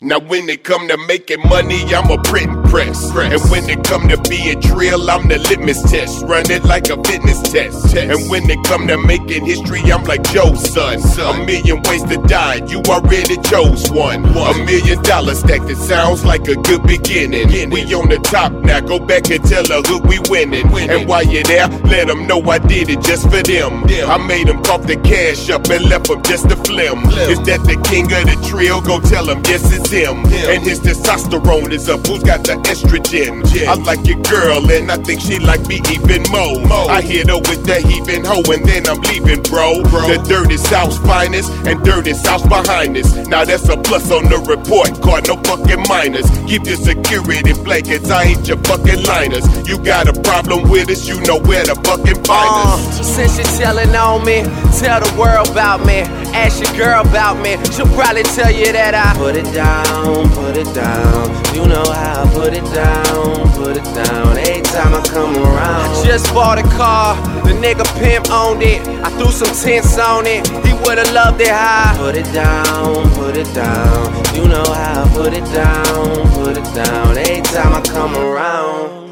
Now when it come to making money, I'm a printing press. And when it come to being drill, I'm the litmus test. Run it like a fitness test. And when it come to making history, I'm like Joe's son. A million ways to die, you already chose one. $1 million stack that sounds like a good beginning. We on the top now, go back and tell the hood we winning. And while you're there, let them know I did it just for them. I made them cough the cash up and left them just to flim. Is that the king of the trill? Go tell him yes it's him. And his testosterone is up, who's got the estrogen? I like your girl and I think she like me even more. I hit her with the heaving hoe and then I'm leaving, bro. The dirty South's finest and dirty South's behind us. Now that's a plus on the report card, no fucking minors. Keep your security blankets, I ain't your fucking liners. You got a problem with us, you know where to fucking find us. Since you're telling on me, tell the world about me. Ask your girl about me, she'll probably tell you that I put it down, put it down. You know how I put it down, put it down. Every time I come around. I just bought a car, the nigga pimp owned it. I threw some tints on it, he would've loved it high. Put it down, put it down. You know how I put it down, put it down. Every time I come around.